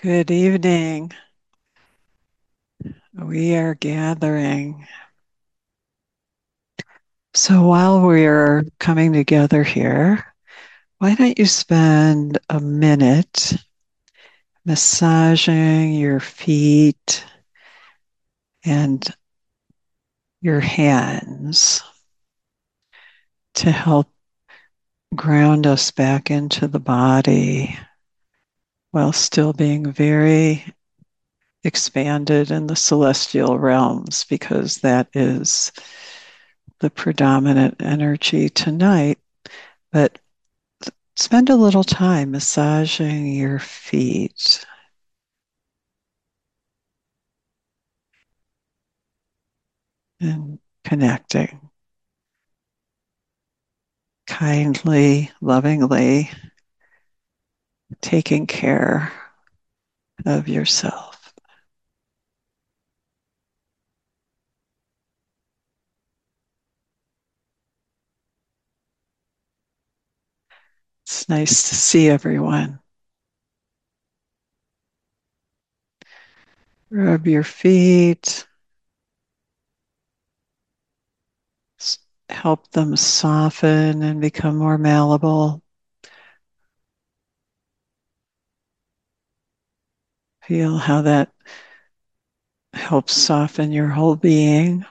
Good evening. We are gathering. So while we're coming together here, why don't you spend a minute massaging your feet and your hands to help ground us back into the body while still being very expanded in the celestial realms, because that is the predominant energy tonight. But spend a little time massaging your feet and connecting kindly, lovingly, taking care of yourself. It's nice to see everyone. Rub your feet, help them soften and become more malleable. Feel how that helps soften your whole being.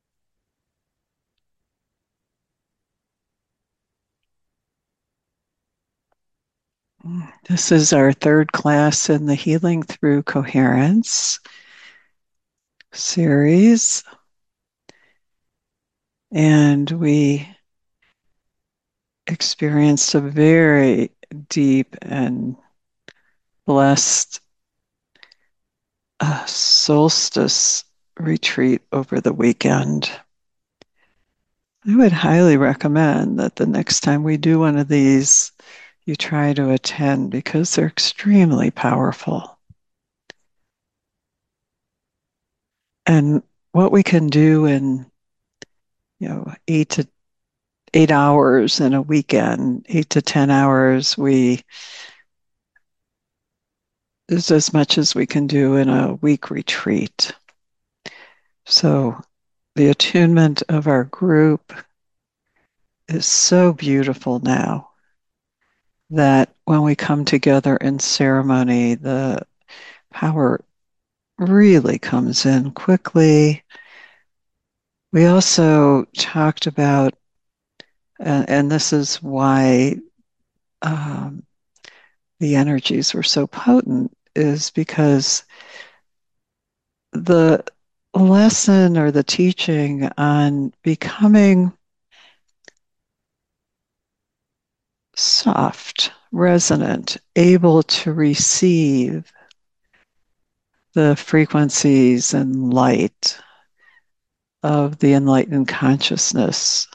This is our third class in the Healing Through Coherence series. And we experienced a very deep and blessed solstice retreat over the weekend. I would highly recommend that the next time we do one of these, you try to attend because they're extremely powerful. And what we can do in, 8 to 8 hours in a weekend, 8 to 10 hours, we is as much as we can do in a week retreat. So the attunement of our group is so beautiful now that when we come together in ceremony, the power really comes in quickly. We also talked about, and this is why the energies were so potent, is because the lesson or the teaching on becoming soft, resonant, able to receive the frequencies and light of the enlightened consciousness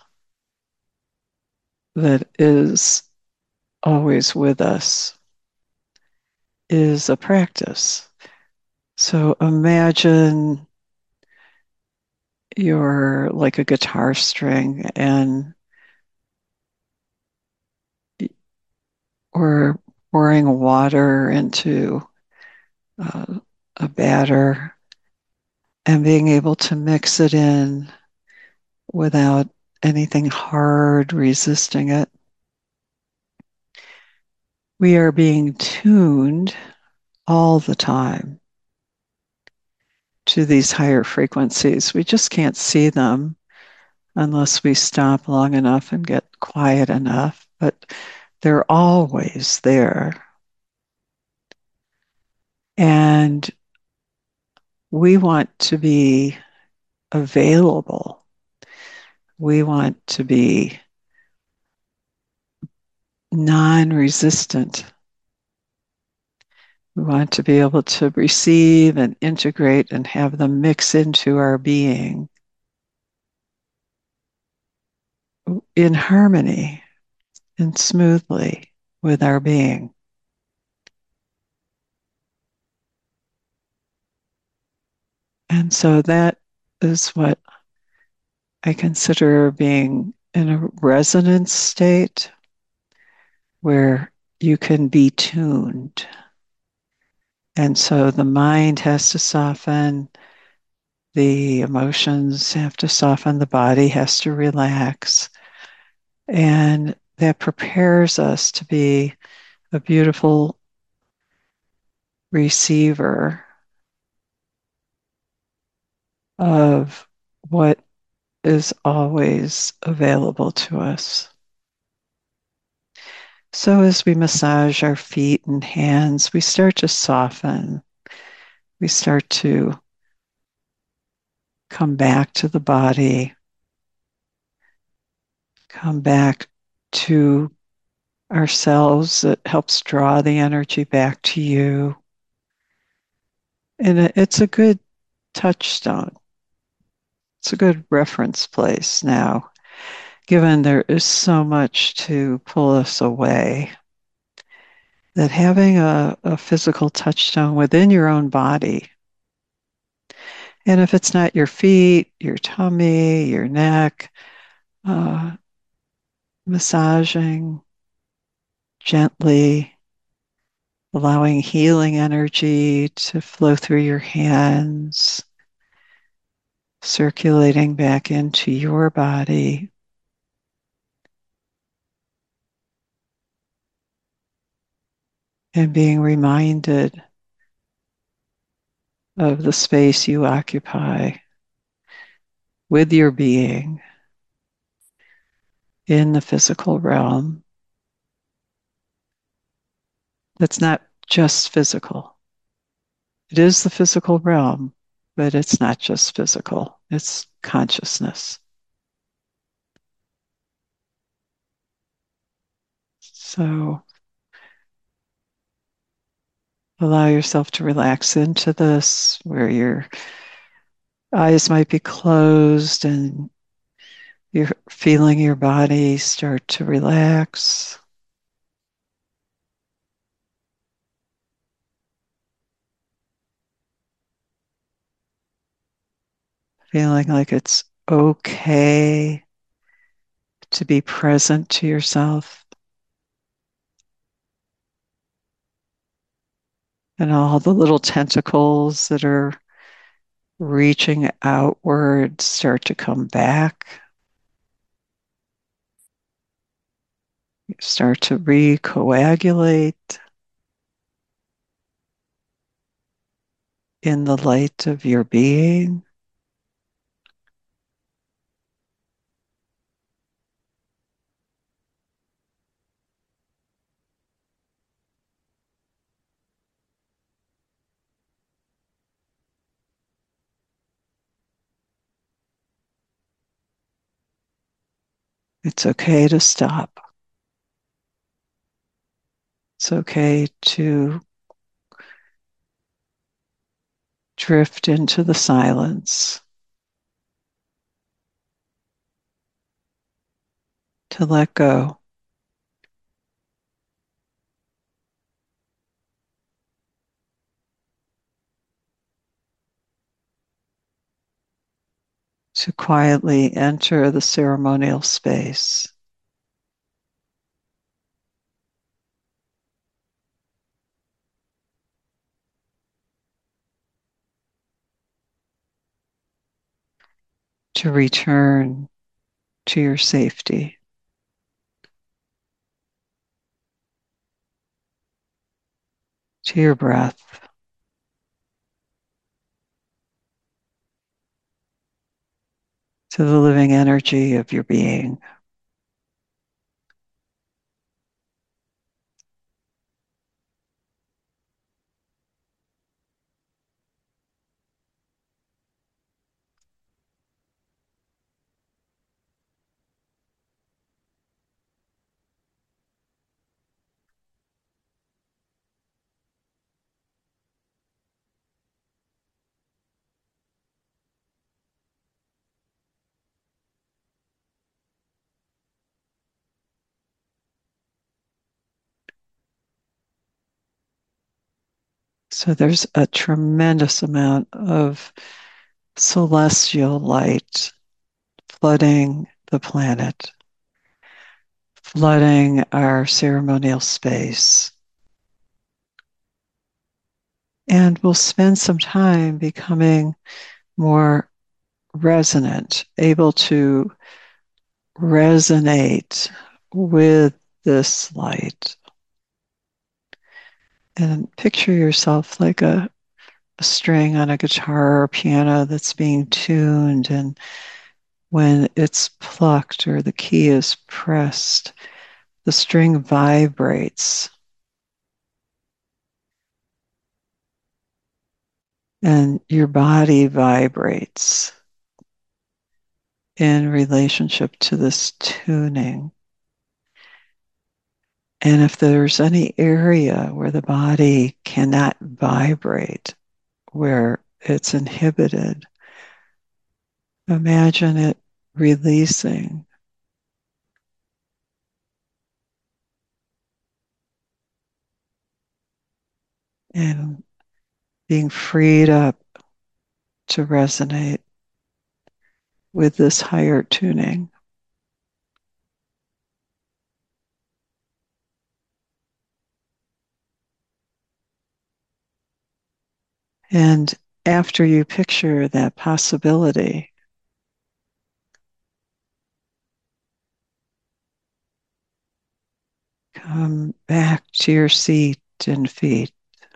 that is always with us is a practice. So imagine you're like a guitar string and we're pouring water into uh, a batter and being able to mix it in without anything hard resisting it. We are being tuned all the time to these higher frequencies. We just can't see them unless we stop long enough and get quiet enough, but they're always there. And we want to be available. We want to be non resistant. We want to be able to receive and integrate and have them mix into our being in harmony and smoothly with our being. And so that is what I consider being in a resonance state where you can be tuned And so the mind has to soften, the emotions have to soften, the body has to relax. And that prepares us to be a beautiful receiver of what is always available to us. So as we massage our feet and hands, we start to soften. We start to come back to the body, come back to ourselves. It helps draw the energy back to you. And it's a good touchstone. It's a good reference place now, given there is so much to pull us away, that having a physical touchstone within your own body, and if it's not your feet, your tummy, your neck, uh, massaging gently, allowing healing energy to flow through your hands, circulating back into your body. And being reminded of the space you occupy with your being in the physical realm. That's not just physical. It is the physical realm, but it's not just physical, it's consciousness. So allow yourself to relax into this, where your eyes might be closed and you're feeling your body start to relax. Feeling like it's okay to be present to yourself and all the little tentacles that are reaching outward start to come back. You start to recoagulate in the light of your being. It's okay to stop. It's okay to drift into the silence, to let go. To quietly enter the ceremonial space. To return to your safety, to your breath, to the living energy of your being. So there's a tremendous amount of celestial light flooding the planet, flooding our ceremonial space. And we'll spend some time becoming more resonant, able to resonate with this light. And picture yourself like a string on a guitar or piano that's being tuned. And when it's plucked or the key is pressed, the string vibrates and your body vibrates in relationship to this tuning. And if there's any area where the body cannot vibrate, where it's inhibited, imagine it releasing and being freed up to resonate with this higher tuning. And after you picture that possibility, come back to your seat and feet,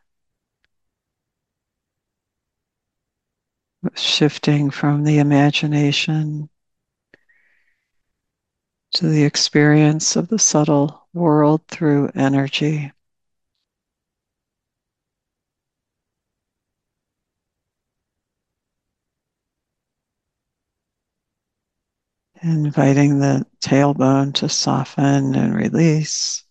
shifting from the imagination to the experience of the subtle world through energy. Inviting the tailbone to soften and release.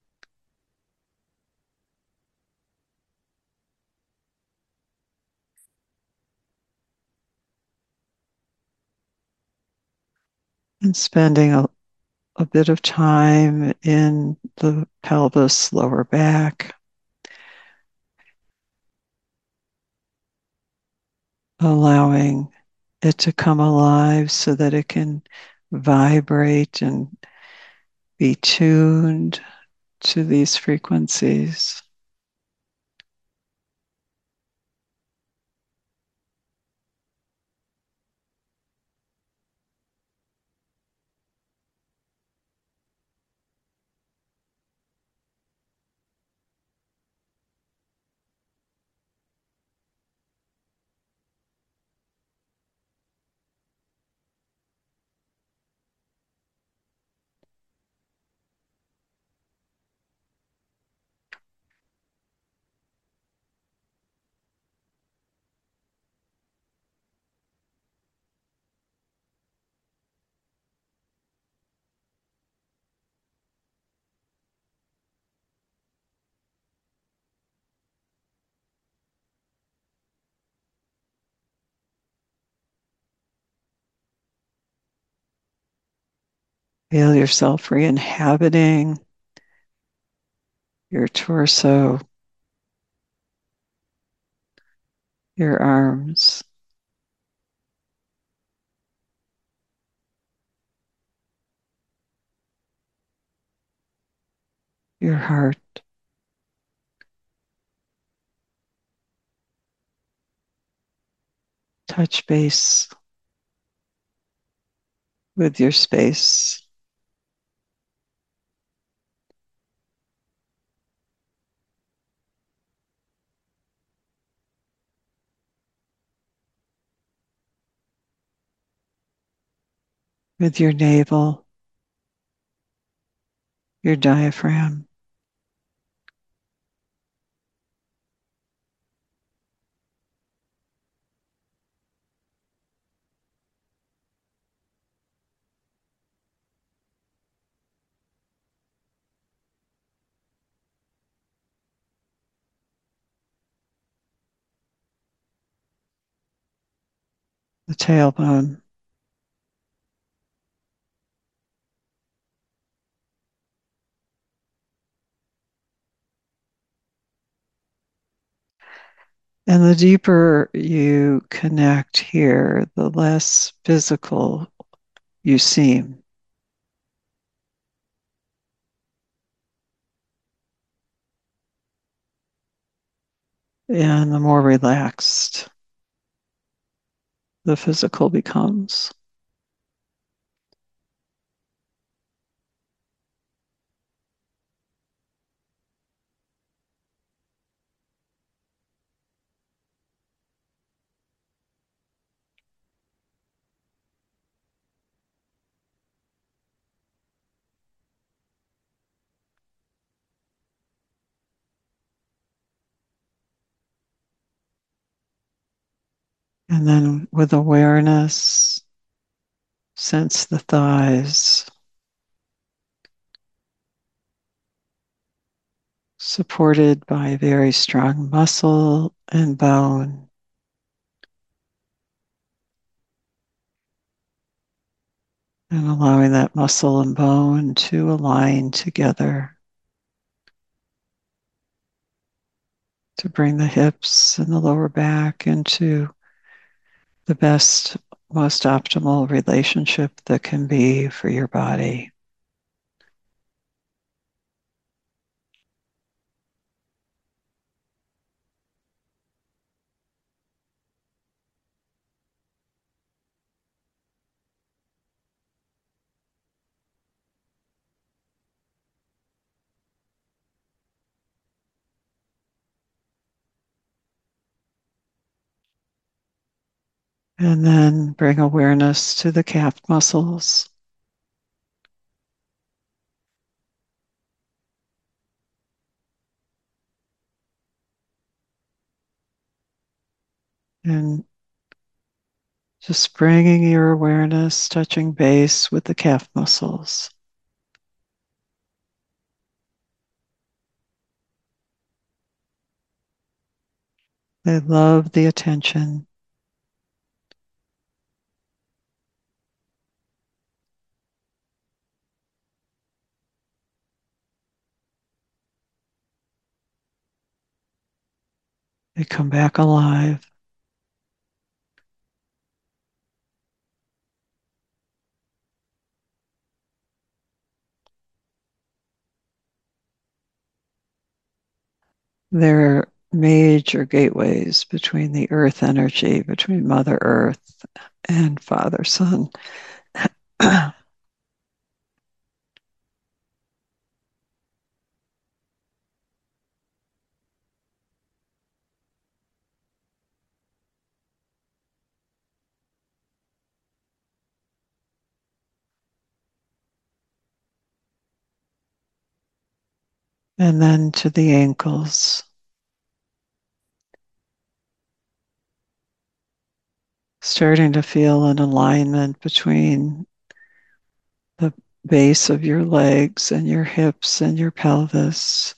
And spending a bit of time in the pelvis, lower back, allowing it to come alive so that it can vibrate and be tuned to these frequencies. Feel yourself re inhabiting your torso, your arms, your heart. Touch base with your space, with your navel, your diaphragm, the tailbone. And the deeper you connect here, the less physical you seem. And the more relaxed the physical becomes. And then with awareness, sense the thighs, supported by very strong muscle and bone. And allowing that muscle and bone to align together to bring the hips and the lower back into the best, most optimal relationship that can be for your body. And then bring awareness to the calf muscles. And just bringing your awareness, touching base with the calf muscles. They love the attention. They come back alive. They're major gateways between the earth energy, between Mother Earth and Father Sun. And then to the ankles, starting to feel an alignment between the base of your legs and your hips and your pelvis.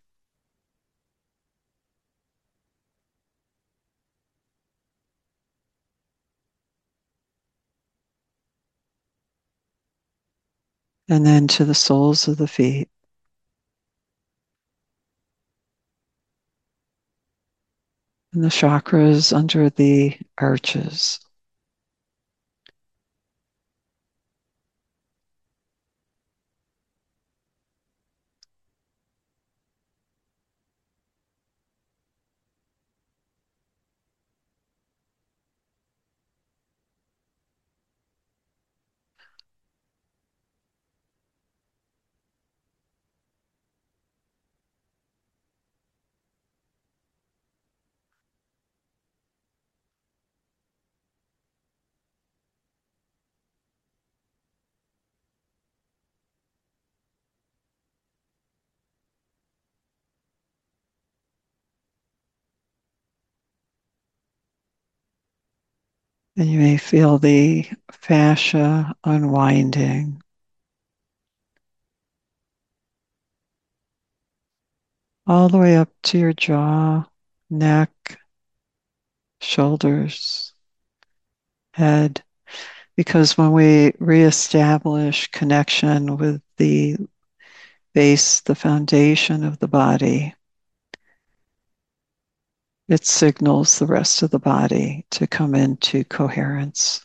And then to the soles of the feet. And the chakras under the arches. And you may feel the fascia unwinding, all the way up to your jaw, neck, shoulders, head. Because when we reestablish connection with the base, the foundation of the body, it signals the rest of the body to come into coherence.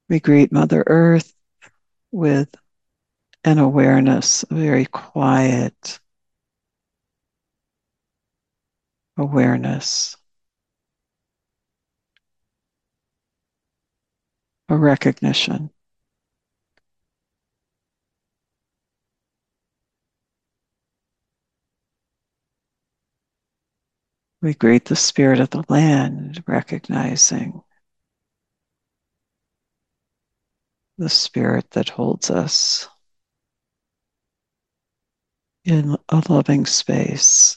We greet Mother Earth with an awareness, a very quiet awareness, a recognition. We greet the spirit of the land, recognizing the spirit that holds us in a loving space.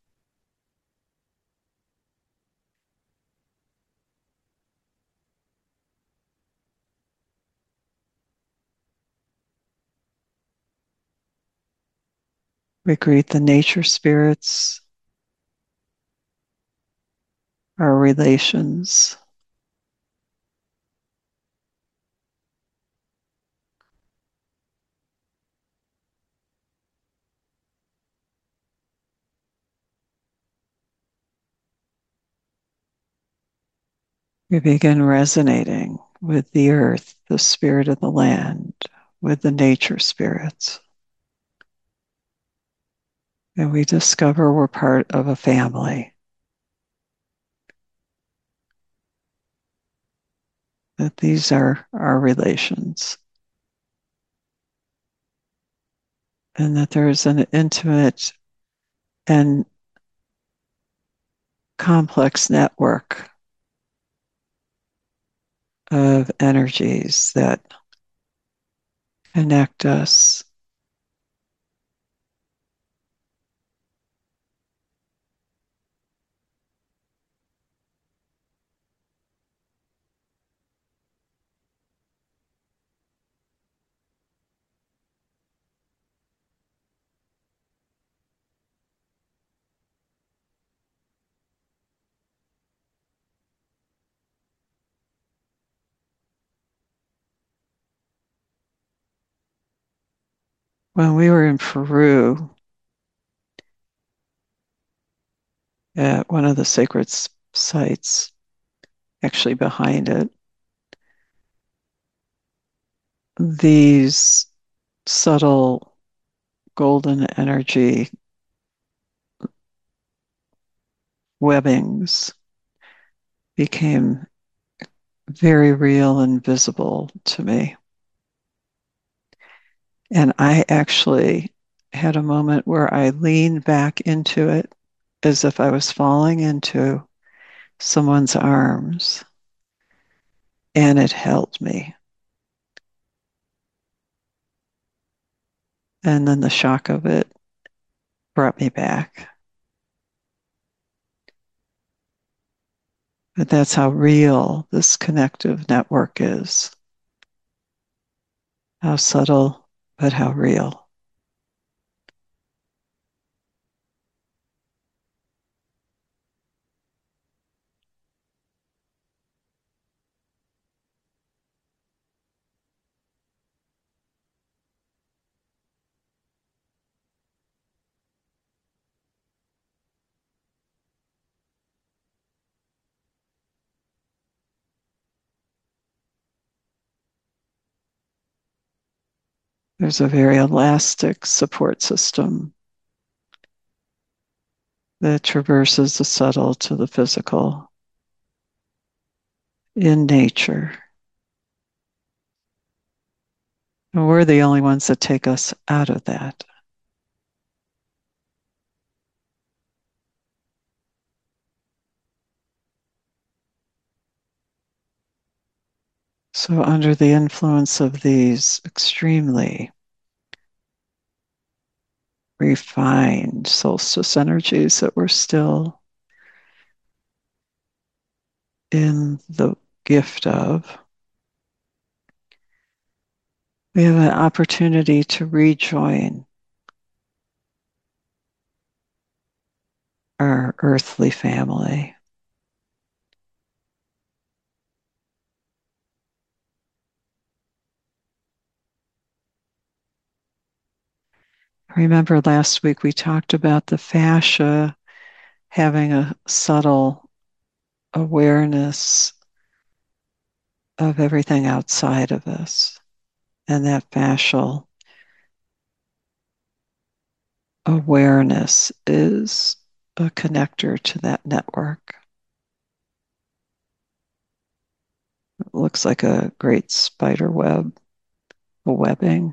We greet the nature spirits, our relations, we begin resonating with the earth, the spirit of the land, with the nature spirits. And we discover we're part of a family, that these are our relations, and that there's an intimate and complex network of energies that connect us. When we were in Peru at one of the sacred sites, actually behind it, these subtle golden energy webbings became very real and visible to me. And I actually had a moment where I leaned back into it as if I was falling into someone's arms, and it held me. And then the shock of it brought me back. But that's how real this connective network is. How subtle, but how real. There's a very elastic support system that traverses the subtle to the physical in nature. And we're the only ones that take us out of that. So, under the influence of these extremely refined solstice energies that we're still in the gift of, we have an opportunity to rejoin our earthly family. Remember last week we talked about the fascia having a subtle awareness of everything outside of us. And that fascial awareness is a connector to that network. It looks like a great spider web, a webbing.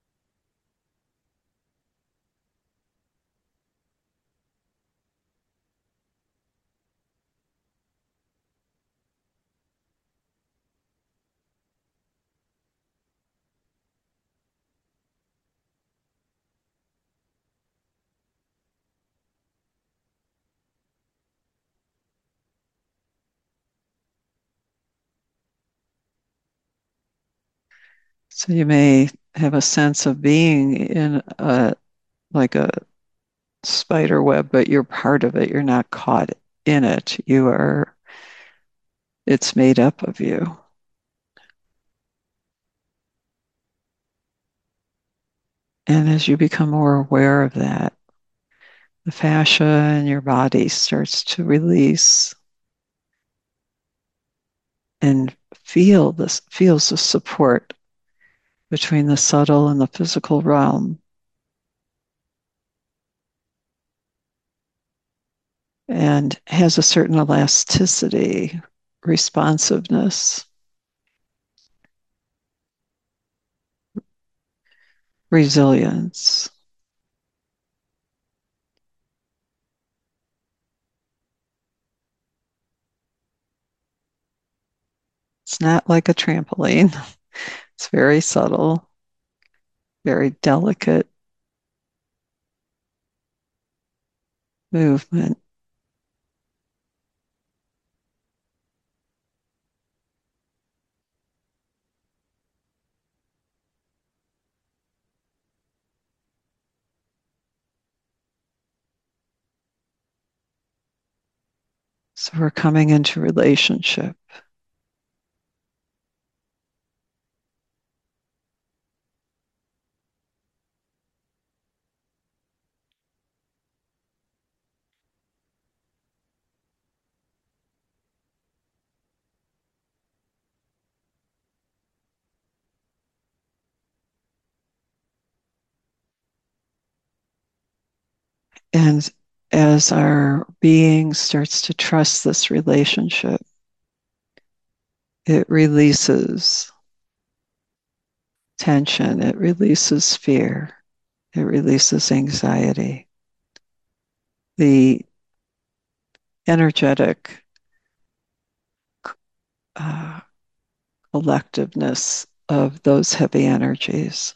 So you may have a sense of being in a like a spider web, but you're part of it. You're not caught in it. You are, it's made up of you. And as you become more aware of that, the fascia in your body starts to release and feels the support between the subtle and the physical realm, and has a certain elasticity, responsiveness, resilience. It's not like a trampoline. It's very subtle, very delicate movement. So we're coming into relationship. And as our being starts to trust this relationship, it releases tension, it releases fear, it releases anxiety. The energetic uh, collectiveness of those heavy energies.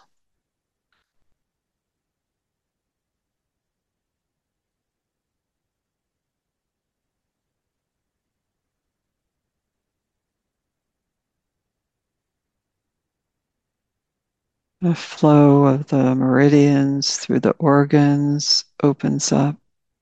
The flow of the meridians through the organs opens up.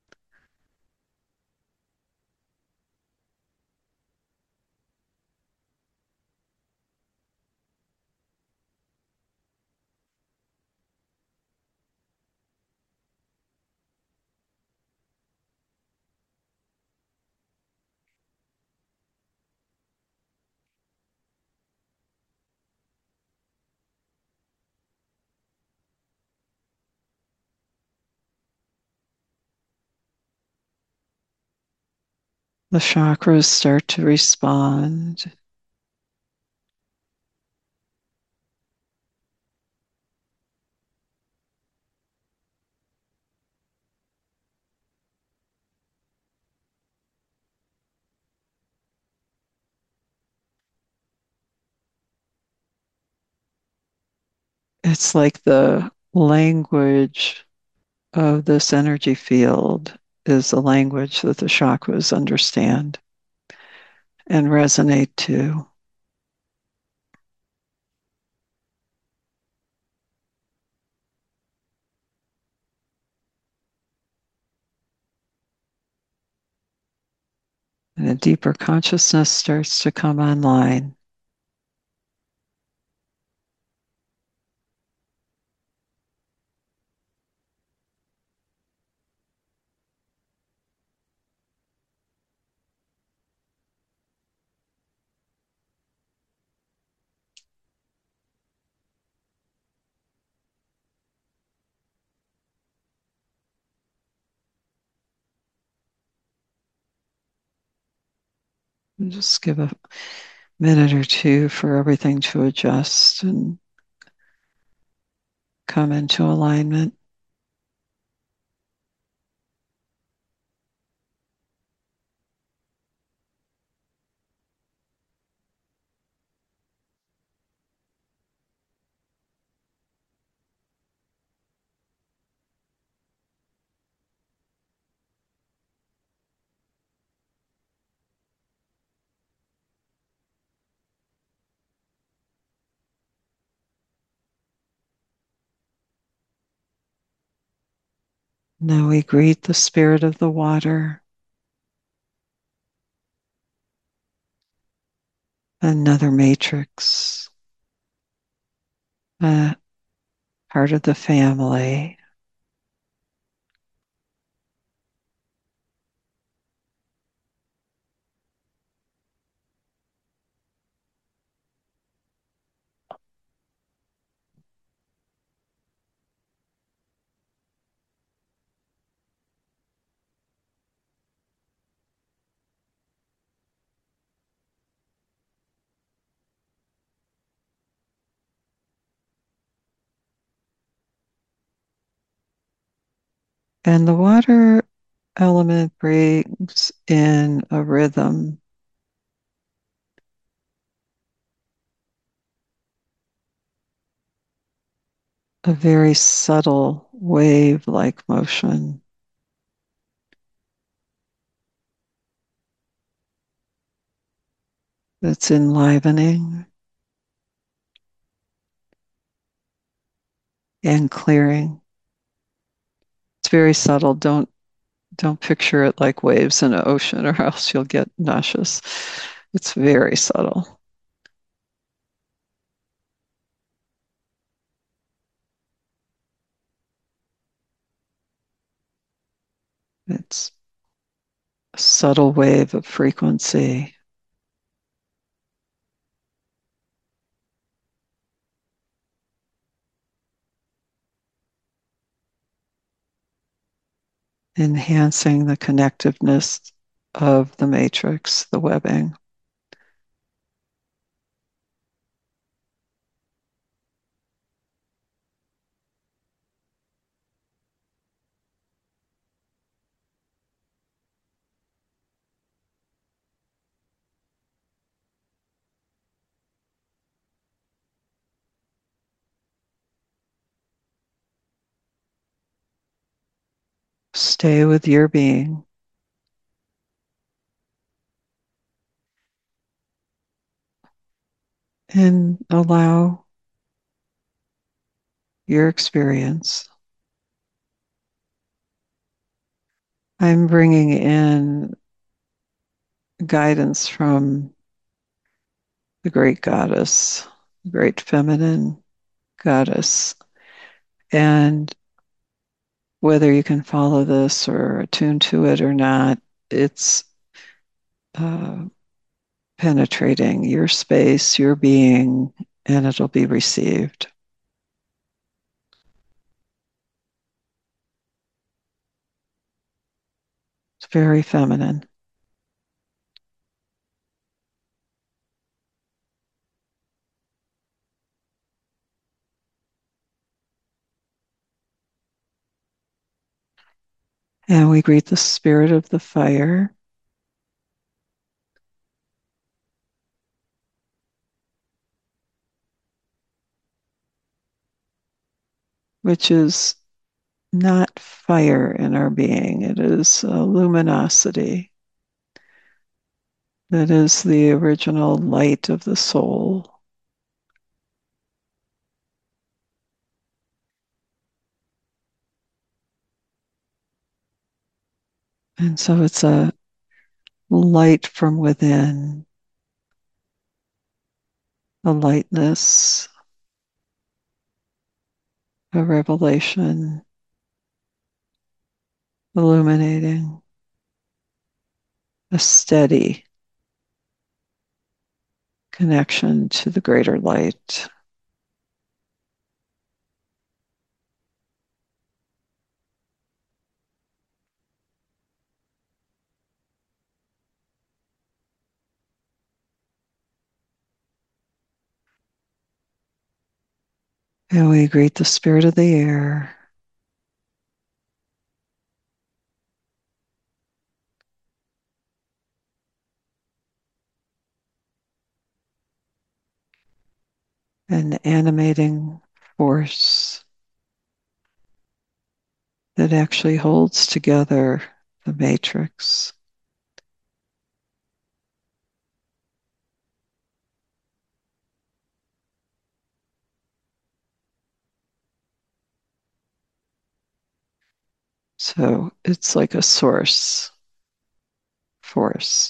The chakras start to respond. It's like the language of this energy field is the language that the chakras understand and resonate to. And a deeper consciousness starts to come online. And just give a minute or two for everything to adjust and come into alignment. Now we greet the spirit of the water, another matrix, a part of the family. And the water element brings in a rhythm, a very subtle wave like motion that's enlivening and clearing. It's very subtle. Don't picture it like waves in an ocean or else you'll get nauseous. It's very subtle. It's a subtle wave of frequency. Enhancing the connectiveness of the matrix, the webbing. Stay with your being and allow your experience. I'm bringing in guidance from the great goddess, the great feminine goddess. And whether you can follow this or attune to it or not, it's uh, penetrating your space, your being, and it'll be received. It's very feminine. And we greet the spirit of the fire, which is not fire in our being, it is luminosity. That is the original light of the soul. And so it's a light from within, a lightness, a revelation, illuminating, a steady connection to the greater light. And we greet the spirit of the air. An animating force that actually holds together the matrix. So it's like a source force.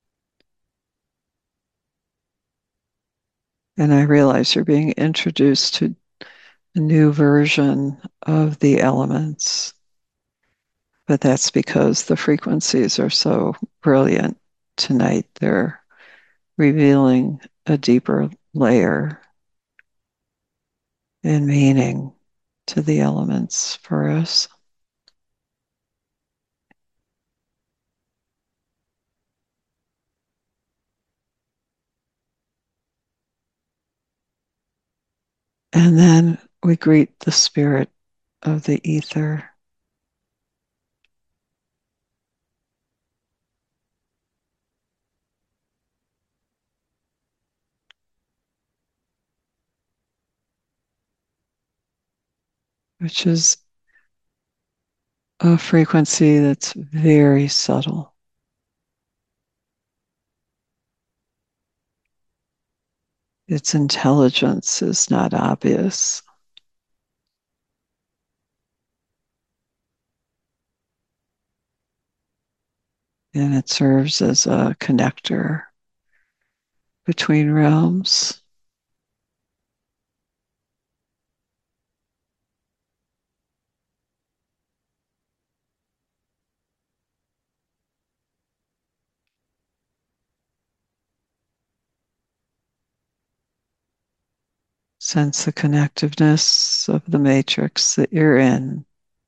And I realize you're being introduced to a new version of the elements, but that's because the frequencies are so brilliant tonight. They're revealing a deeper layer and meaning to the elements for us. And then we greet the spirit of the ether. Which is a frequency that's very subtle. Its intelligence is not obvious, and it serves as a connector between realms. Sense the connectiveness of the matrix that you're in.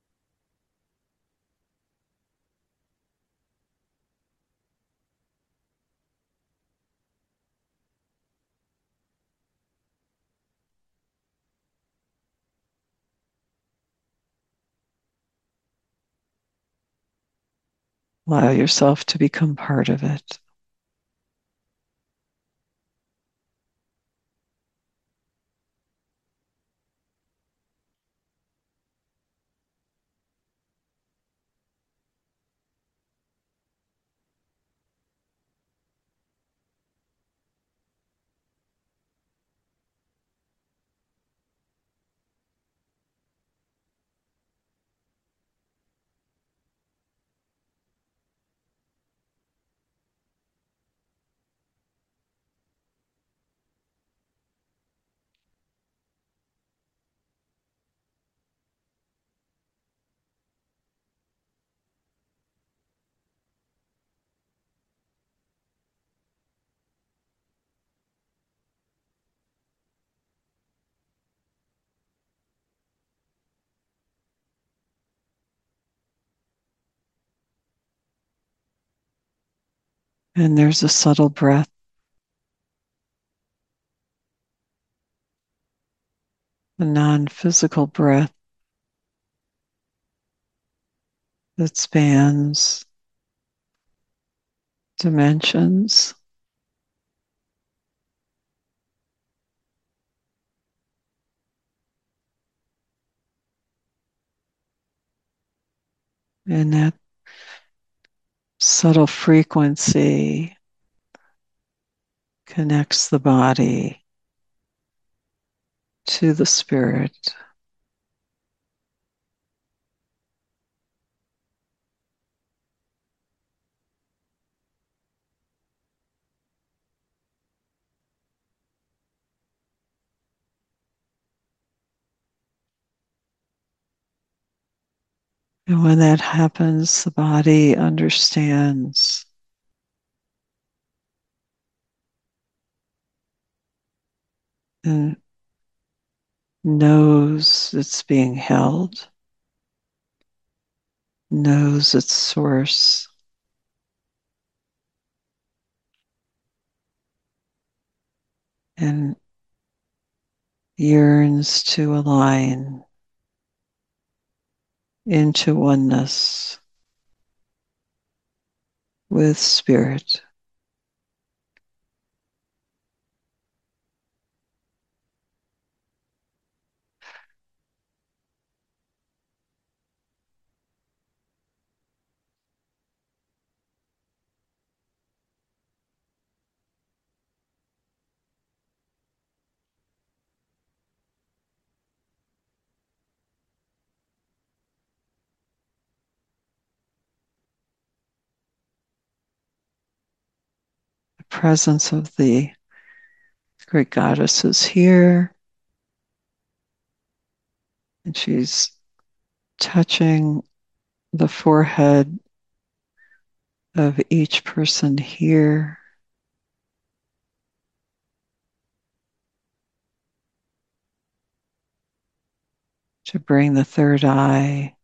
Allow yourself to become part of it. And there's a subtle breath, a non physical breath that spans dimensions. And that subtle frequency connects the body to the spirit. And when that happens, the body understands and knows it's being held, knows its source, and yearns to align into oneness with spirit. The presence of the great goddess is here, and she's touching the forehead of each person here, to bring the third eye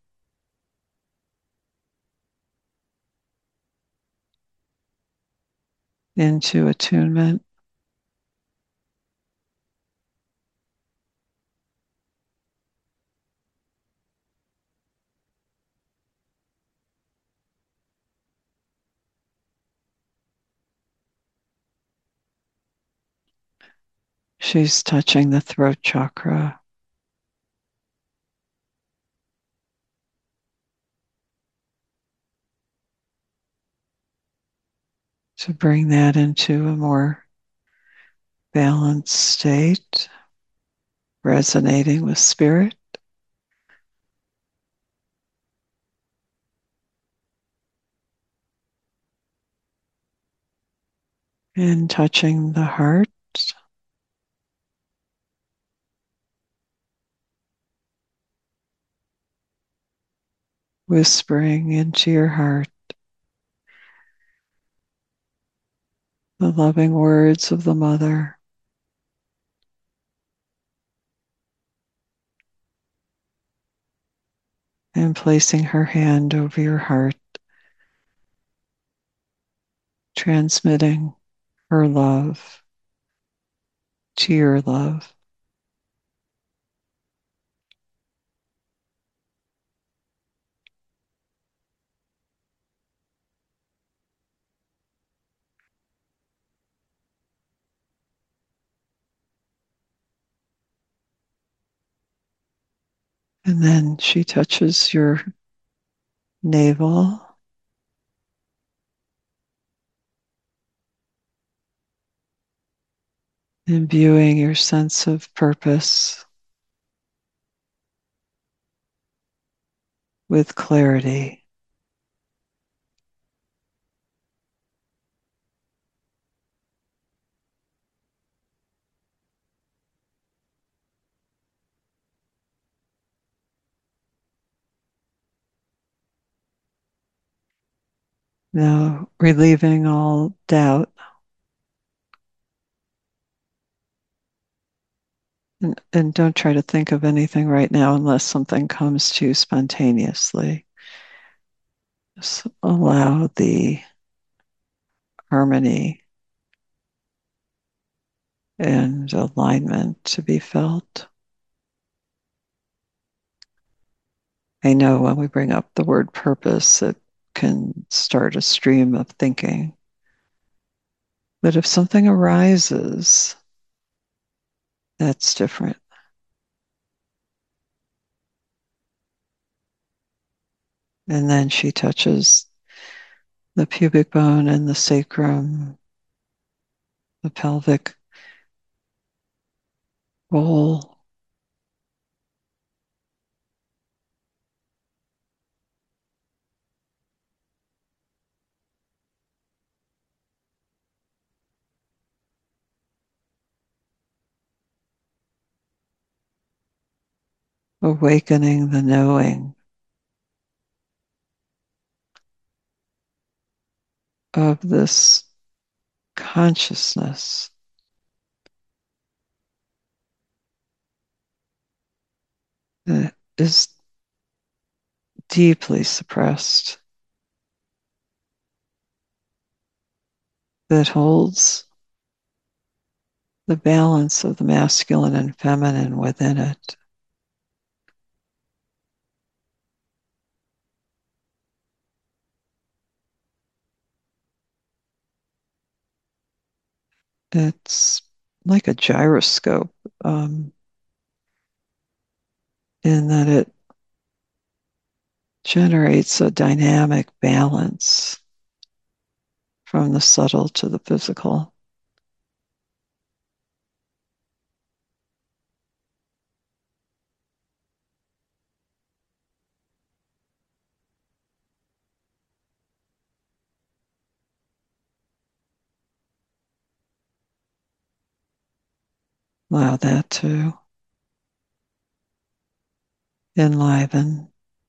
into attunement. She's touching the throat chakra to bring that into a more balanced state, resonating with spirit. And touching the heart, whispering into your heart the loving words of the mother. And placing her hand over your heart, transmitting her love to your love. And then she touches your navel, imbuing your sense of purpose with clarity. Now, relieving all doubt. And don't try to think of anything right now unless something comes to you spontaneously. Just allow the harmony and alignment to be felt. I know when we bring up the word purpose, it can start a stream of thinking. But if something arises, that's different. And then she touches the pubic bone and the sacrum, the pelvic bowl, awakening the knowing of this consciousness that is deeply suppressed, that holds the balance of the masculine and feminine within it. It's like a gyroscope in that it generates a dynamic balance from the subtle to the physical. Allow that to enliven.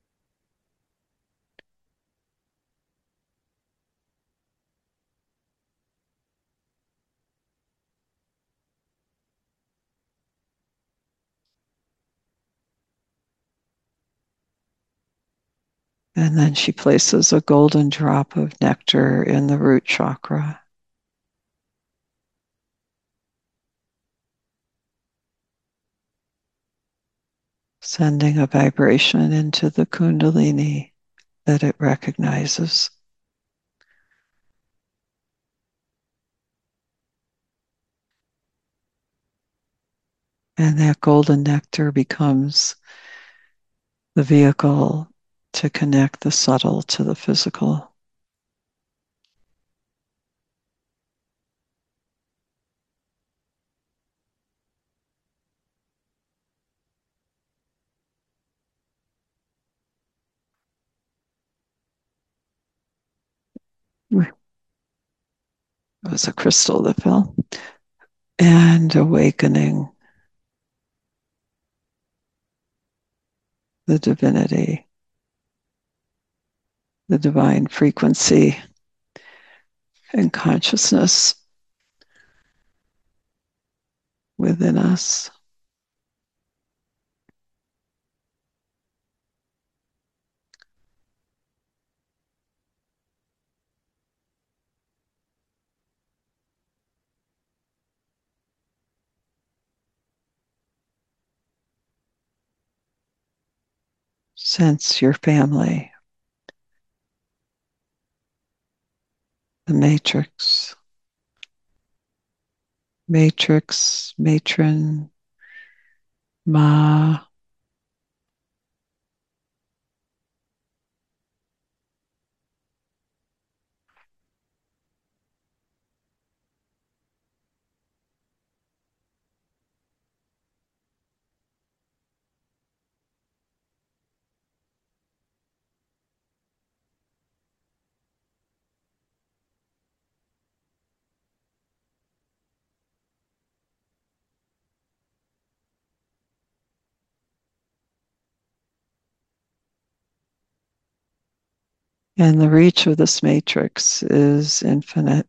And then she places a golden drop of nectar in the root chakra, sending a vibration into the Kundalini that it recognizes. And that golden nectar becomes the vehicle to connect the subtle to the physical. It was a crystal that fell. And awakening the divinity, the divine frequency and consciousness within us. Sense your family, the matrix, matron, ma, and the reach of this matrix is infinite.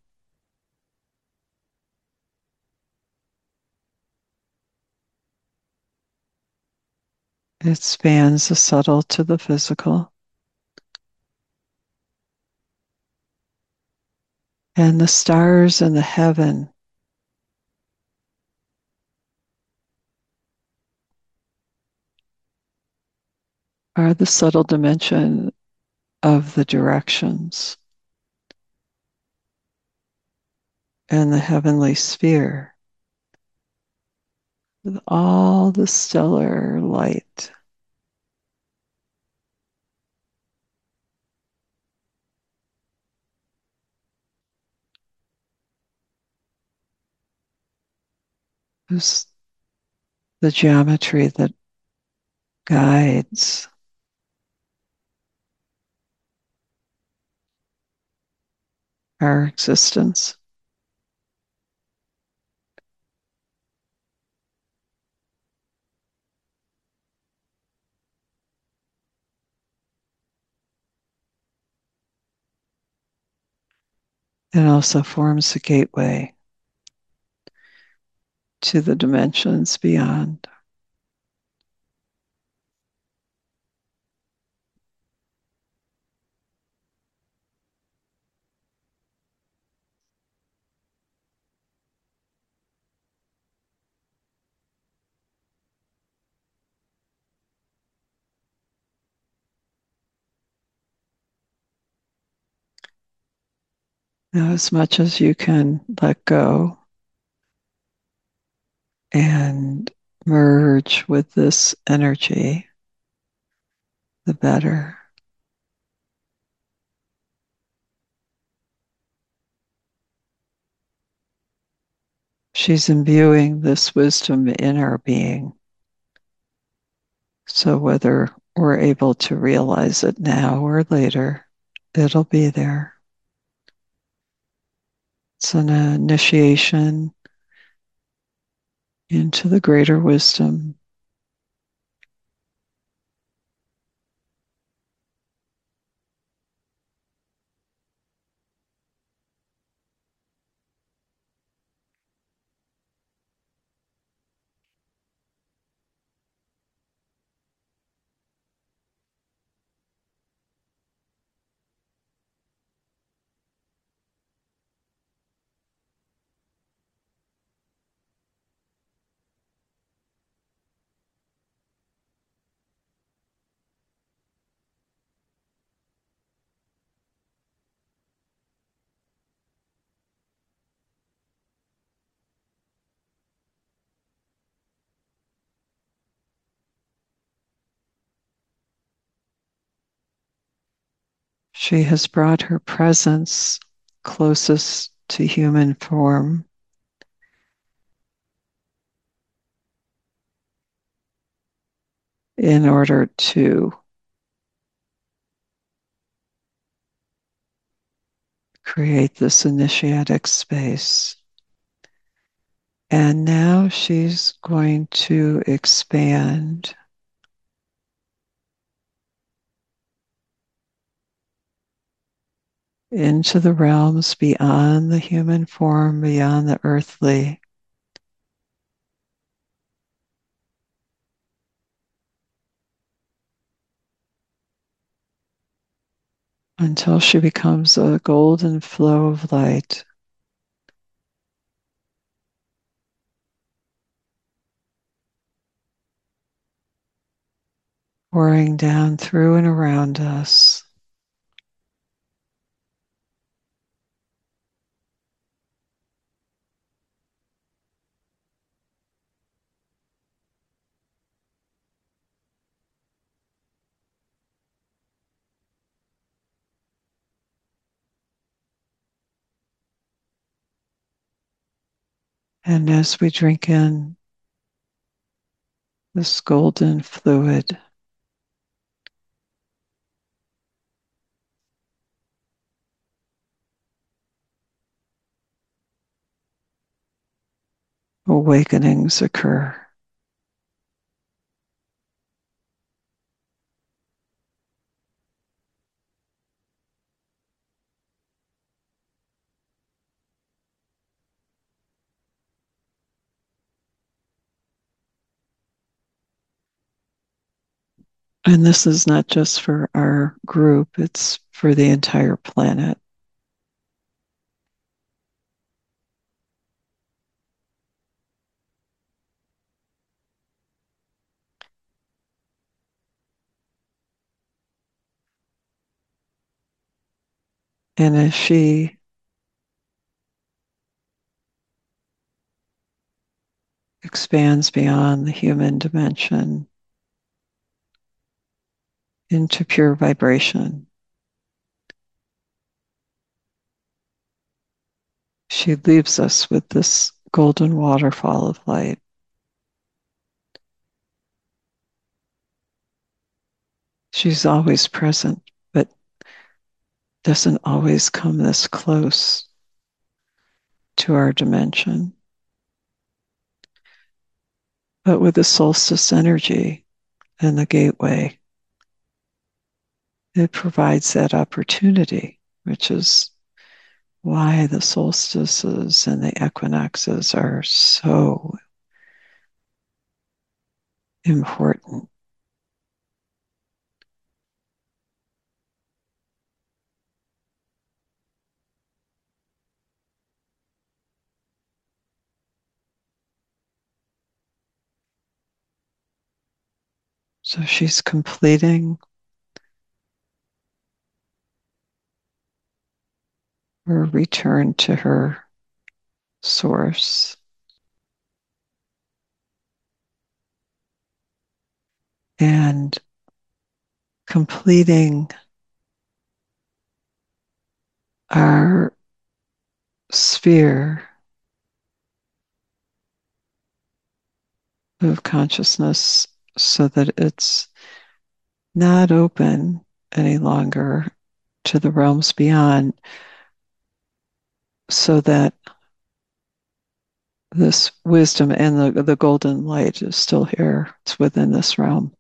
It spans the subtle to the physical. And the stars in the heaven are the subtle dimension of the directions, and the heavenly sphere with all the stellar light is the geometry that guides our existence. It also forms a gateway to the dimensions beyond. Now, as much as you can let go and merge with this energy, the better. She's imbuing this wisdom in our being. So whether we're able to realize it now or later, it'll be there. It's an initiation into the greater wisdom. She has brought her presence closest to human form in order to create this initiatic space. And now she's going to expand into the realms beyond the human form, beyond the earthly, until she becomes a golden flow of light, pouring down through and around us. And as we drink in this golden fluid, awakenings occur. And this is not just for our group, it's for the entire planet. And as she expands beyond the human dimension into pure vibration, she leaves us with this golden waterfall of light. She's always present, but doesn't always come this close to our dimension. But with the solstice energy and the gateway, it provides that opportunity, which is why the solstices and the equinoxes are so important. So she's completing or return to her source. And completing our sphere of consciousness so that it's not open any longer to the realms beyond, so that this wisdom and the golden light is still here. It's within this realm,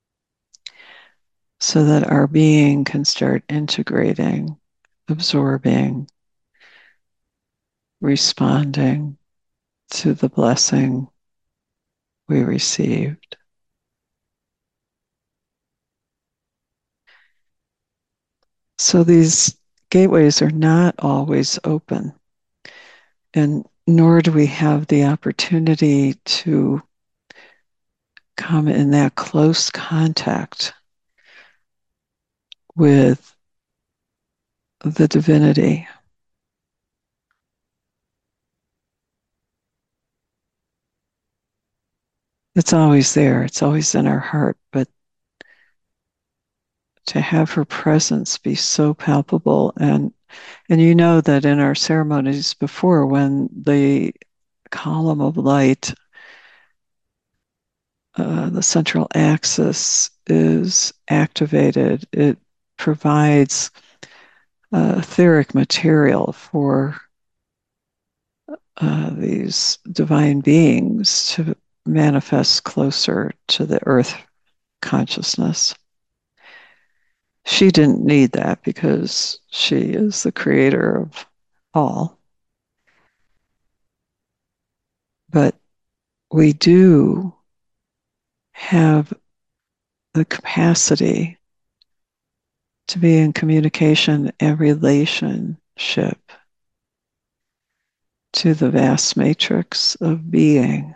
so that our being can start integrating, absorbing, responding to the blessing we received. So these gateways are not always open, and nor do we have the opportunity to come in that close contact with the divinity. It's always there, it's always in our heart, but to have her presence be so palpable, and you know that in our ceremonies before, when the column of light, the central axis is activated, it provides etheric material for these divine beings to manifest closer to the earth consciousness. She didn't need that because she is the creator of all. But we do have the capacity to be in communication and relationship to the vast matrix of being.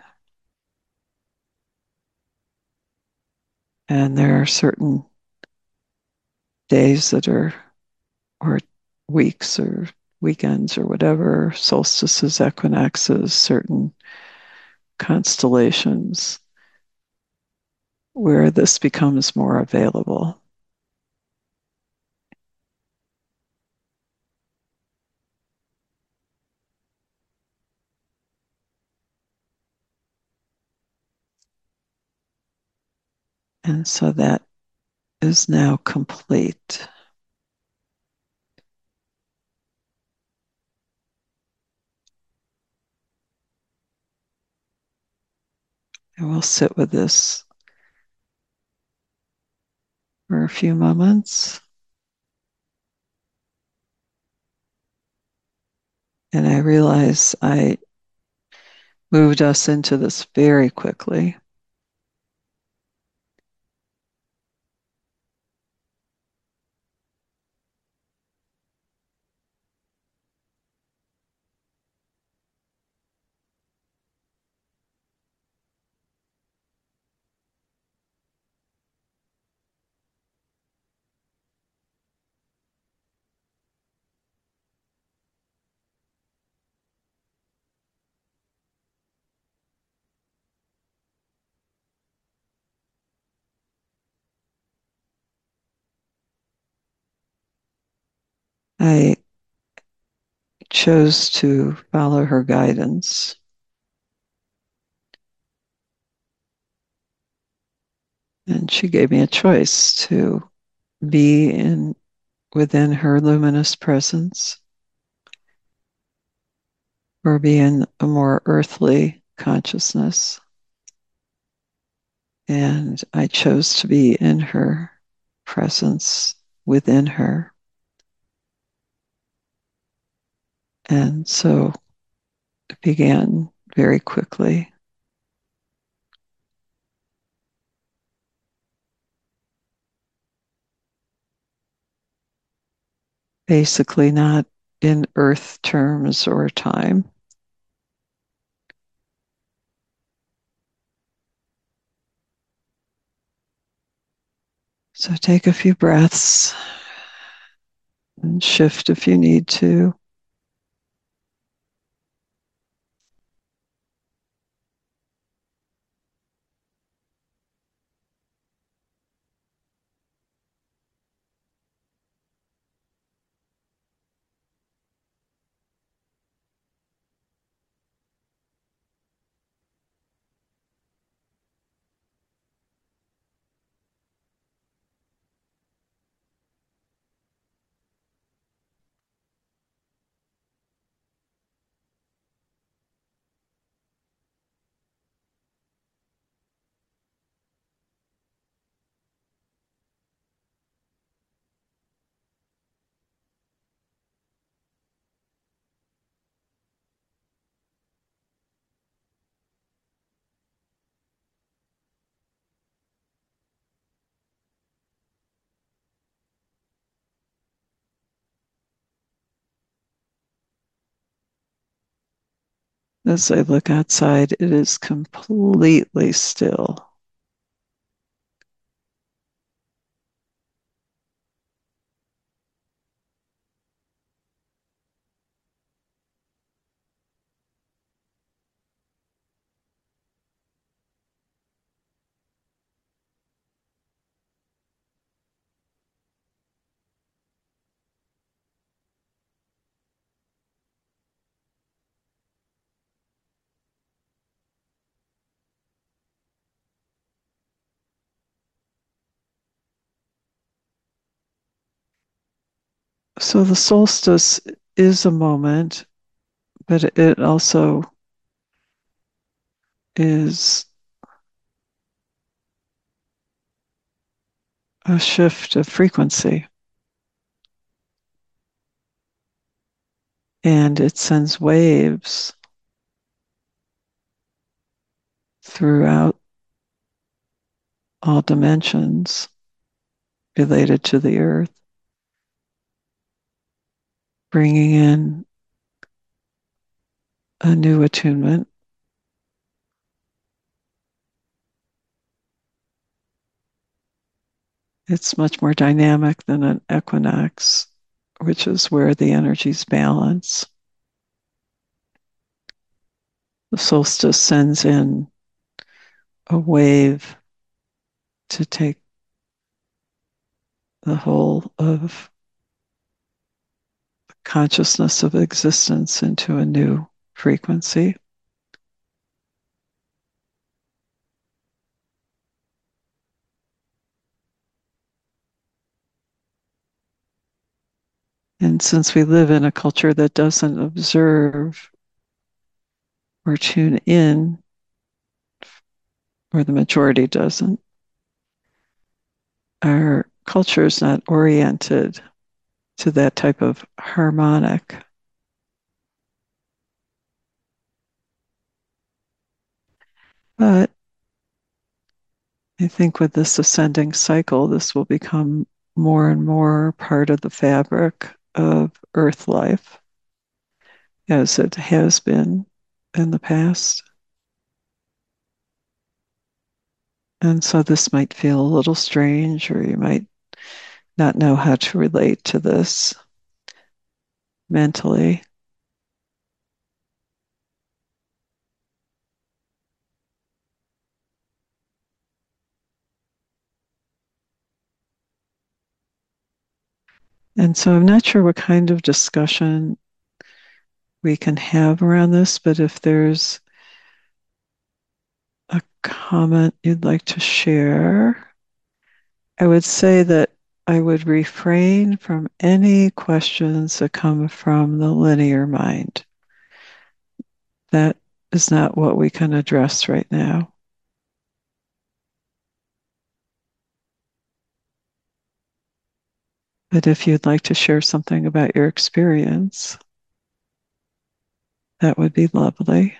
And there are certain days that are, or weeks or weekends or whatever, solstices, equinoxes, certain constellations where this becomes more available. And so that is now complete. And we'll sit with this for a few moments. And I realize I moved us into this very quickly. I chose to follow her guidance. And she gave me a choice to be in within her luminous presence or be in a more earthly consciousness. And I chose to be in her presence within her. And so it began very quickly. Basically, not in earth terms or time. So take a few breaths and shift if you need to. As I look outside, it is completely still. So the solstice is a moment, but it also is a shift of frequency, and it sends waves throughout all dimensions related to the earth, bringing in a new attunement. It's much more dynamic than an equinox, which is where the energies balance. The solstice sends in a wave to take the whole of consciousness of existence into a new frequency. And since we live in a culture that doesn't observe or tune in, or the majority doesn't, our culture is not oriented to that type of harmonic. But I think with this ascending cycle, this will become more and more part of the fabric of Earth life, as it has been in the past. And so this might feel a little strange, or you might not know how to relate to this mentally. And so I'm not sure what kind of discussion we can have around this, but if there's a comment you'd like to share, I would say that I would refrain from any questions that come from the linear mind. That is not what we can address right now. But if you'd like to share something about your experience, that would be lovely.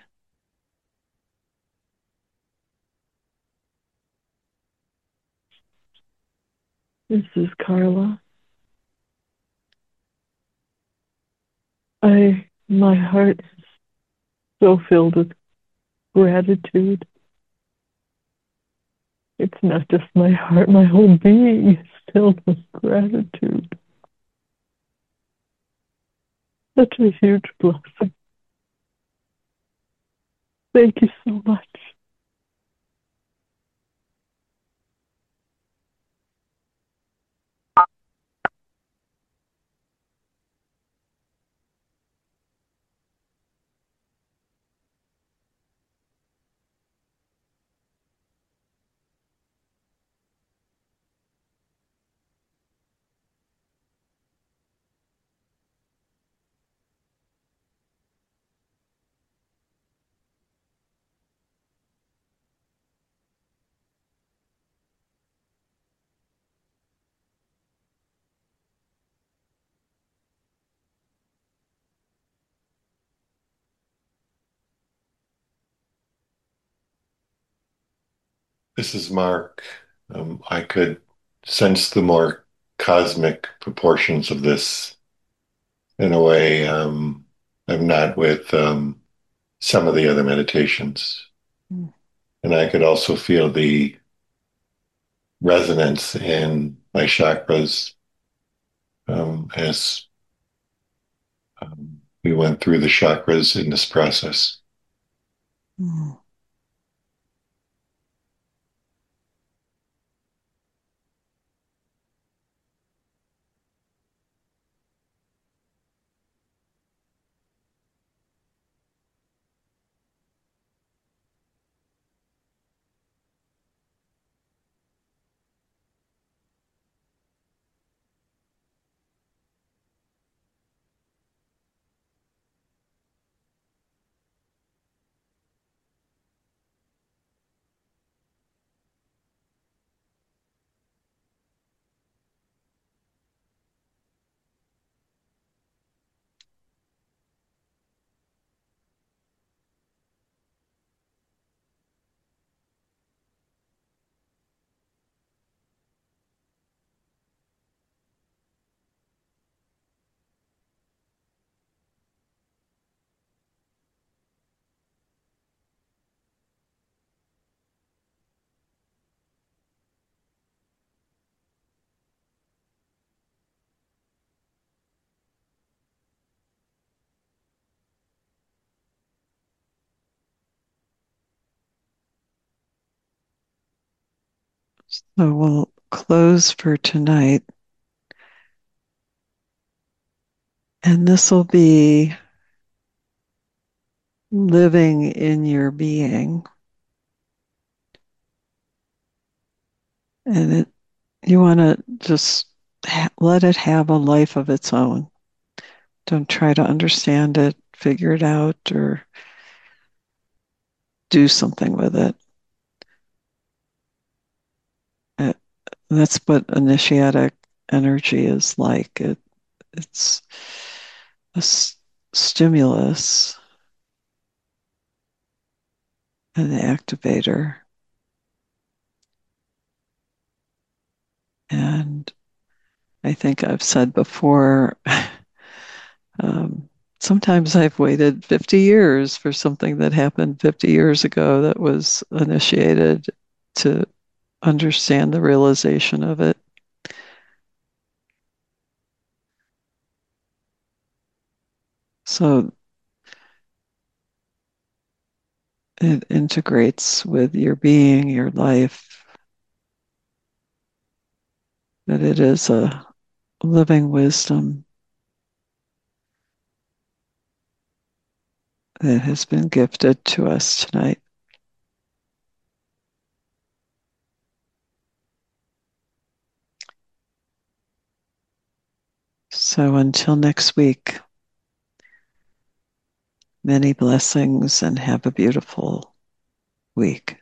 This is Carla. My heart is so filled with gratitude. It's not just my heart, my whole being is filled with gratitude. Such a huge blessing. Thank you so much. This is Mark. I could sense the more cosmic proportions of this in a way. I'm not with some of the other meditations. Mm. And I could also feel the resonance in my chakras as we went through the chakras in this process. Mm. So we'll close for tonight. And this will be living in your being. And you want to just let it have a life of its own. Don't try to understand it, figure it out, or do something with it. Uh, That's what initiatic energy is like. It's a stimulus, an activator. And I think I've said before, um, sometimes I've waited 50 years for something that happened 50 years ago that was initiated to understand the realization of it. So it integrates with your being, your life, that it is a living wisdom that has been gifted to us tonight. So until next week, many blessings and have a beautiful week.